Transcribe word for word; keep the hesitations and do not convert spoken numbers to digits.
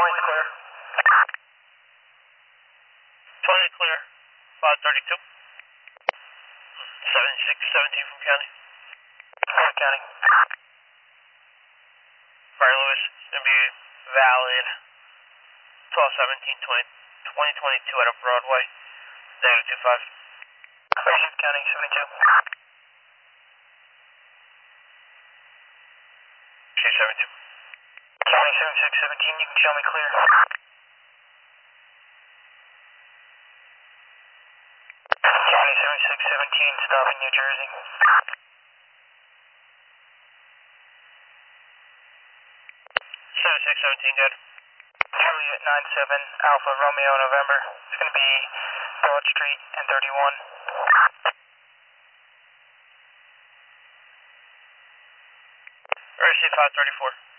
twenty clear. twenty clear. five thirty-two. seven six seventeen from county. Clear county. Fire Lewis, it's going to be valid twelve seventeen twenty twenty-two out of Broadway. Negative two five. Clear Shift County, seventy-two. Shift seventy-two. County seven six seventeen, you can show me clear. County seven six seventeen, stopping New Jersey. seven six seventeen, good. Juliet nine seven, Alpha Romeo November. It's going to be Broad Street and thirty-one. R C five thirty-four.